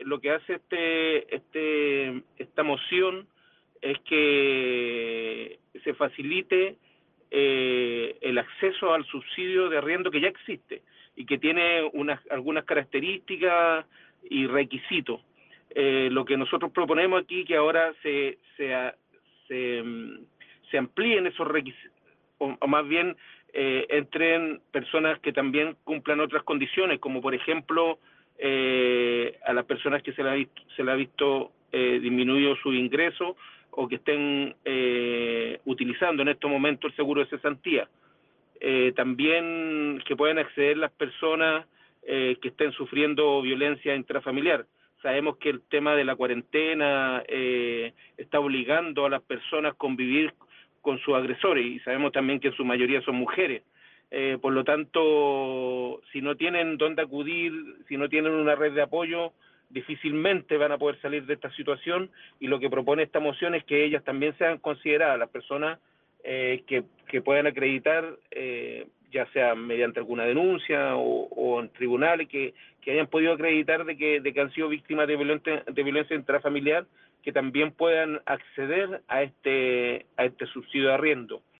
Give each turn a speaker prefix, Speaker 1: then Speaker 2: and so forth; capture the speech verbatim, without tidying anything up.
Speaker 1: lo que hace este, este, esta moción es que se facilite eh, el acceso al subsidio de arriendo que ya existe y que tiene unas, algunas características y requisitos. Eh, lo que nosotros proponemos aquí que ahora se, se, se, se amplíen esos requisitos, o, o más bien eh, entren personas que también cumplan otras condiciones, como por ejemplo eh, a las personas que se le ha visto, se le ha visto eh, disminuido su ingreso o que estén eh, utilizando en estos momentos el seguro de cesantía. Eh, también que puedan acceder las personas eh, que estén sufriendo violencia intrafamiliar. Sabemos que el tema de la cuarentena eh, está obligando a las personas a convivir con sus agresores y sabemos también que en su mayoría son mujeres. Eh, por lo tanto, si no tienen dónde acudir, si no tienen una red de apoyo, difícilmente van a poder salir de esta situación y lo que propone esta moción es que ellas también sean consideradas las personas eh, que, que puedan acreditar, eh, ya sea mediante alguna denuncia o, o en tribunales, que, que hayan podido acreditar de que, de que han sido víctimas de violencia, de violencia intrafamiliar, que también puedan acceder a este, a este subsidio de arriendo.